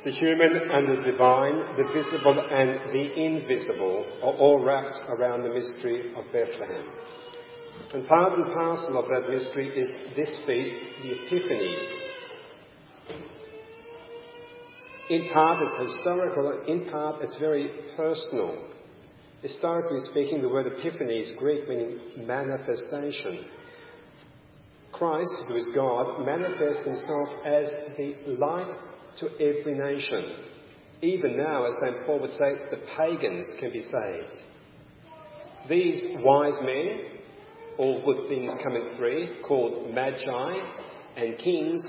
The human and the divine, the visible and the invisible are all wrapped around the mystery of Bethlehem. And part and parcel of that mystery is this feast, the Epiphany. In part it's historical, in part it's very personal. Historically speaking, the word Epiphany is Greek, meaning manifestation. Christ, who is God, manifests himself as the light to every nation. Even now, as St. Paul would say, the pagans can be saved. These wise men, all good things come in three, called magi and kings,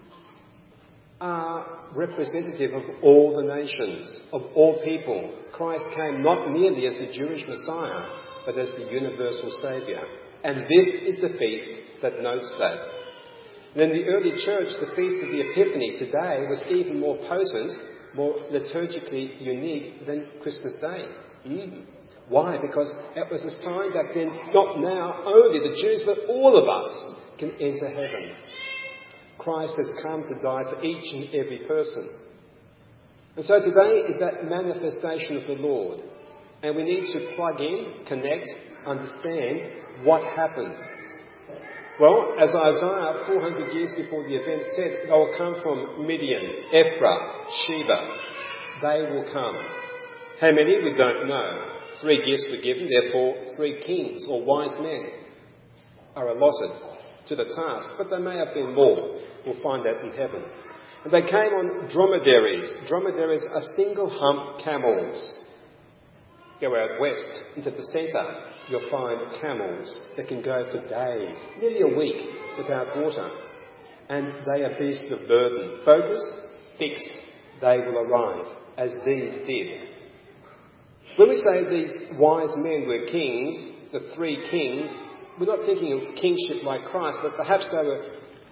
are representative of all the nations, of all people. Christ came not merely as the Jewish Messiah, but as the universal Saviour. And this is the feast that notes that. And in the early church, the Feast of the Epiphany today was even more potent, more liturgically unique than Christmas Day. Why? Because it was a sign back then, not now only the Jews, but all of us can enter heaven. Christ has come to die for each and every person. And so today is that manifestation of the Lord. And we need to plug in, connect, understand what happened. Well, as Isaiah, 400 years before the event said, they will come from Midian, Ephraim, Sheba. They will come. How many? We don't know. 3 gifts were given, therefore 3 kings or wise men are allotted to the task. But there may have been more. We'll find that in heaven. And they came on dromedaries. Dromedaries are single hump camels. Go out west into the centre, you'll find camels that can go for days, nearly a week, without water. And they are beasts of burden. Focused, fixed, they will arrive, as these did. When we say these wise men were kings, the 3 kings, we're not thinking of kingship like Christ, but perhaps they were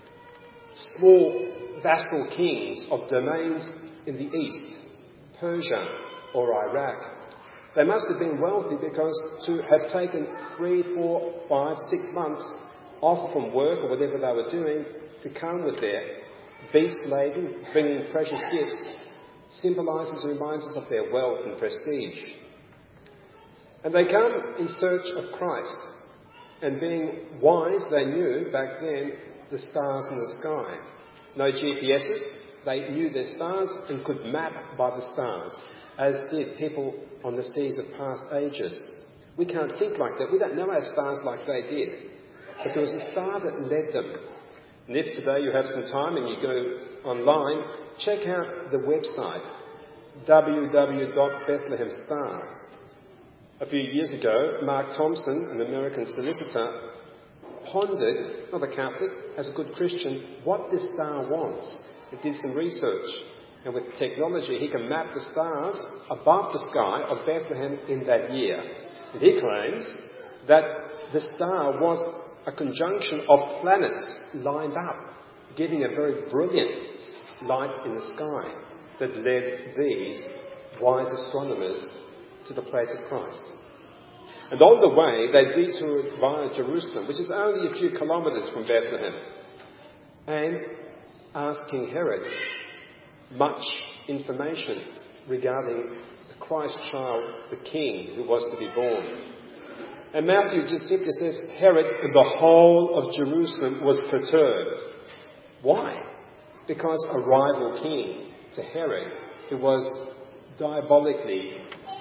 small vassal kings of domains in the east, Persia or Iraq. They must have been wealthy because to have taken 3, 4, 5, 6 months off from work or whatever they were doing to come with their beast laden, bringing precious gifts, symbolises and reminds us of their wealth and prestige. And they come in search of Christ. And being wise, they knew back then the stars in the sky. No GPSs, they knew their stars and could map by the stars, as did people on the seas of past ages. We can't think like that. We don't know our stars like they did. But there was a star that led them. And if today you have some time and you go online, check out the website, www.bethlehemstar. A few years ago, Mark Thompson, an American solicitor, pondered, not a Catholic, as a good Christian, what this star wants. He did some research. And with technology, he can map the stars above the sky of Bethlehem in that year. And he claims that the star was a conjunction of planets lined up, giving a very brilliant light in the sky that led these wise astronomers to the place of Christ. And on the way, they detoured via Jerusalem, which is only a few kilometres from Bethlehem, and asked King Herod much information regarding the Christ child, the King who was to be born. And Matthew just simply says, Herod and the whole of Jerusalem was perturbed. Why? Because a rival king to Herod, who was diabolically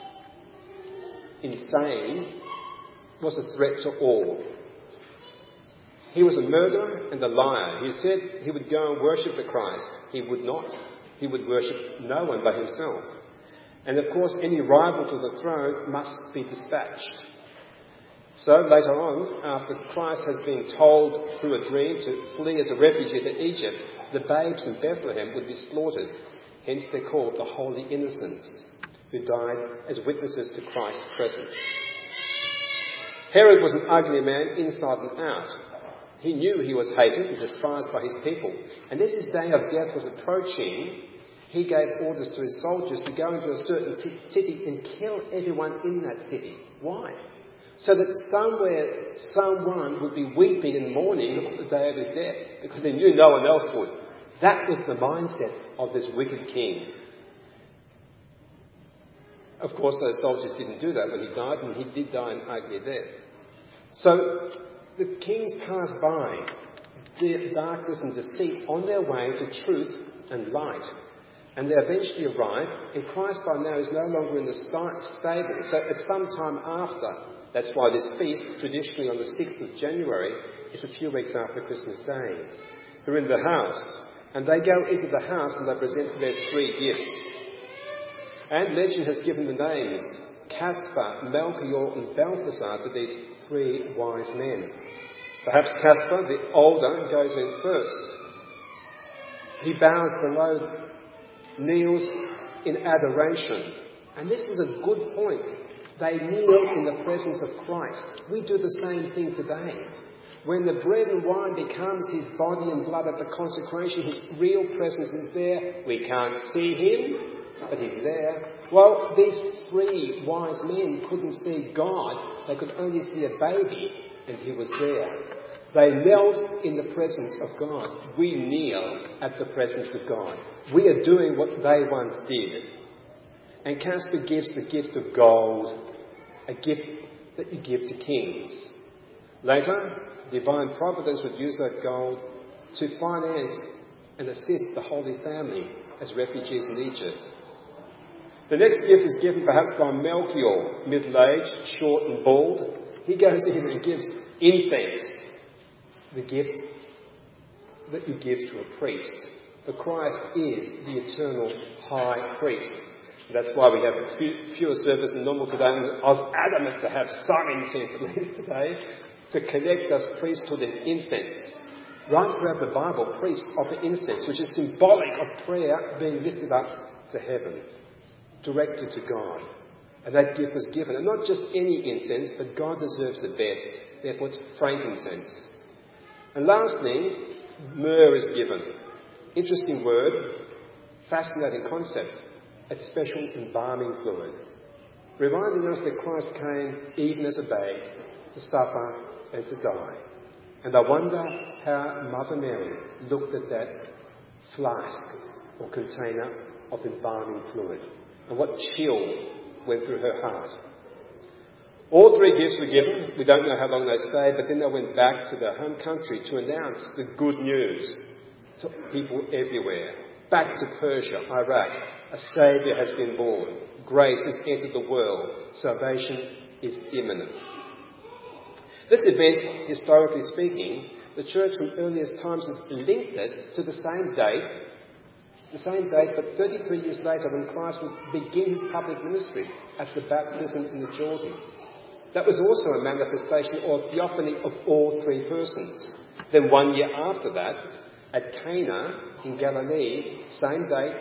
insane, was a threat to all. He was a murderer and a liar. He said he would go and worship the Christ. He would not. He would worship no one but himself. And of course, any rival to the throne must be dispatched. So later on, after Christ has been told through a dream to flee as a refugee to Egypt, the babes in Bethlehem would be slaughtered. Hence they're called the Holy Innocents, who died as witnesses to Christ's presence. Herod was an ugly man inside and out. He knew he was hated and despised by his people. And as his day of death was approaching, he gave orders to his soldiers to go into a certain city and kill everyone in that city. Why? So that somewhere, someone would be weeping and mourning on the day of his death, because he knew no one else would. That was the mindset of this wicked king. Of course, those soldiers didn't do that when he died, and he did die an ugly death. So the kings passed by darkness and deceit on their way to truth and light. And they eventually arrive, and Christ by now is no longer in the stable. So at some time after, that's why this feast, traditionally on the 6th of January, is a few weeks after Christmas Day. They're in the house, and they go into the house and they present their 3 gifts. And legend has given the names Caspar, Melchior and Balthasar to these 3 wise men. Perhaps Caspar, the older, goes in first. He bows below, kneels in adoration. And this is a good point. They kneel in the presence of Christ. We do the same thing today. When the bread and wine becomes his body and blood at the consecration, his real presence is there. We can't see him, but he's there. Well, these 3 wise men couldn't see God. They could only see a baby, and he was there. They knelt in the presence of God. We kneel at the presence of God. We are doing what they once did. And Caspar gives the gift of gold, a gift that you give to kings. Later, divine providence would use that gold to finance and assist the Holy Family as refugees in Egypt. The next gift is given perhaps by Melchior, middle-aged, short and bald. He goes in and gives incense, the gift that you give to a priest. For Christ is the eternal high priest. And that's why we have fewer services than normal today. And I was adamant to have some incense at least today to connect us priesthood and incense. Right throughout the Bible, priests offer incense, which is symbolic of prayer being lifted up to heaven, directed to God. And that gift was given. And not just any incense, but God deserves the best. Therefore, it's frankincense. And lastly, myrrh is given. Interesting word, fascinating concept. It's special embalming fluid, reminding us that Christ came even as a babe to suffer and to die. And I wonder how Mother Mary looked at that flask or container of embalming fluid and what chill went through her heart. All 3 gifts were given. We don't know how long they stayed, but then they went back to their home country to announce the good news to people everywhere. Back to Persia, Iraq, a Saviour has been born. Grace has entered the world. Salvation is imminent. This event, historically speaking, the Church from earliest times has linked it to the same date, but 33 years later when Christ would begin his public ministry at the baptism in the Jordan. That was also a manifestation or theophany of all 3 persons. Then 1 year after that, at Cana in Galilee, same date,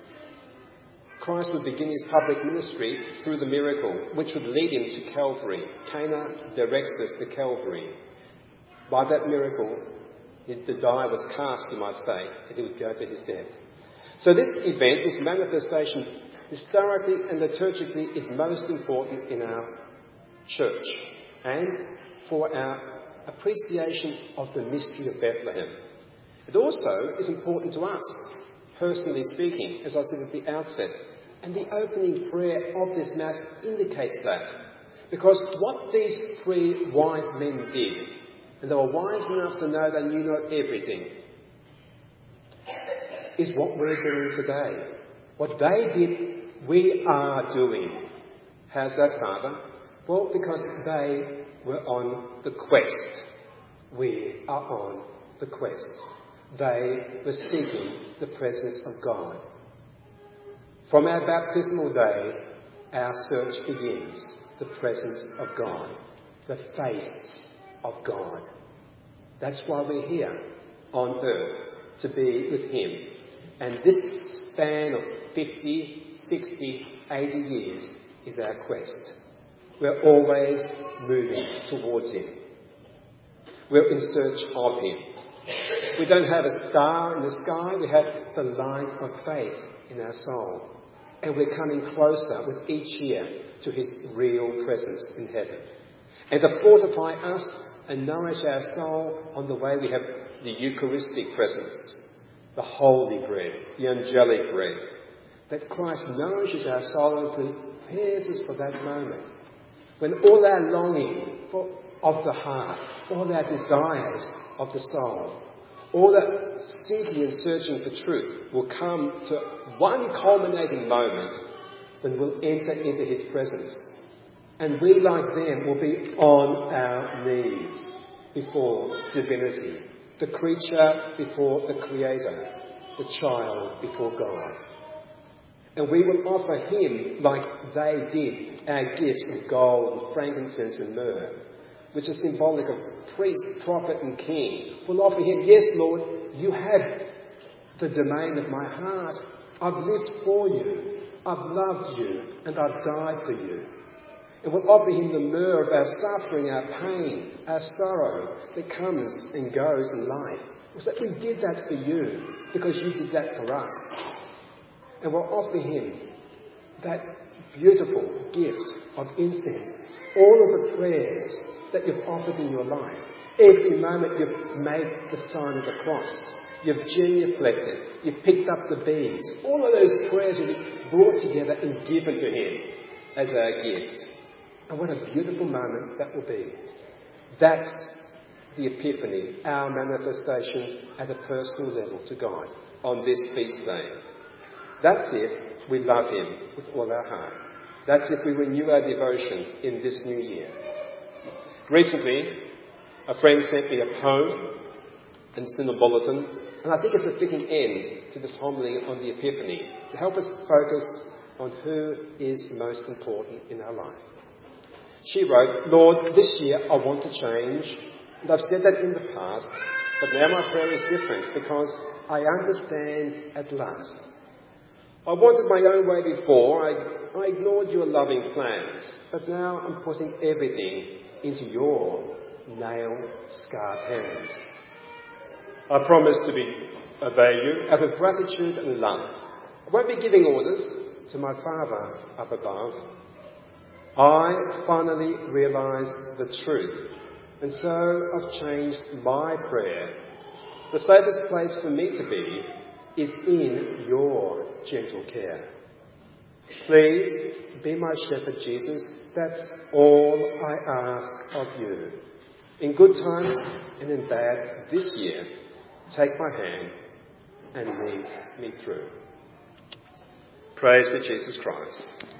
Christ would begin his public ministry through the miracle, which would lead him to Calvary. Cana directs us to Calvary. By that miracle, the die was cast, you might say, and he would go to his death. So this event, this manifestation, historically and liturgically is most important in our church and for our appreciation of the mystery of Bethlehem. It also is important to us, personally speaking, as I said at the outset. And the opening prayer of this Mass indicates that. Because what these 3 wise men did, and they were wise enough to know they knew not everything, is what we're doing today. What they did, we are doing. How's that, Father? Well, because they were on the quest. We are on the quest. They were seeking the presence of God. From our baptismal day, our search begins. The presence of God. The face of God. That's why we're here on earth, to be with him. And this span of 50, 60, 80 years is our quest. We're always moving towards him. We're in search of him. We don't have a star in the sky, we have the light of faith in our soul. And we're coming closer with each year to his real presence in heaven. And to fortify us and nourish our soul on the way, we have the Eucharistic presence, the holy bread, the angelic bread, that Christ nourishes our soul and prepares us for that moment when all our longing of the heart, all our desires of the soul, all that seeking and searching for truth will come to one culminating moment when we'll enter into his presence. And we, like them, will be on our knees before divinity, the creature before the Creator, the child before God. And we will offer him, like they did, our gifts of gold and frankincense and myrrh, which is symbolic of priest, prophet and king. We'll offer him, yes, Lord, you have the domain of my heart. I've lived for you. I've loved you. And I've died for you. And we'll offer him the myrrh of our suffering, our pain, our sorrow that comes and goes in life. We'll say, we did that for you because you did that for us. And we'll offer him that beautiful gift of incense, all of the prayers that you've offered in your life. Every moment you've made the sign of the cross. You've genuflected. You've picked up the beads. All of those prayers will be brought together and given to him as a gift. And what a beautiful moment that will be. That's the Epiphany, our manifestation at a personal level to God on this feast day. That's if we love him with all our heart. That's if we renew our devotion in this new year. Recently, a friend sent me a poem and Synod Bulletin, and I think it's a fitting end to this homily on the Epiphany to help us focus on who is most important in our life. She wrote, Lord, this year I want to change, and I've said that in the past, but now my prayer is different because I understand at last. I wanted my own way before. I ignored your loving plans. But now I'm putting everything into your nail-scarred hands. I promise to obey you out of gratitude and love. I won't be giving orders to my Father up above. I finally realised the truth. And so I've changed my prayer. The safest place for me to be is in your gentle care. Please be my shepherd, Jesus. That's all I ask of you. In good times and in bad, this year, take my hand and lead me through. Praise to Jesus Christ.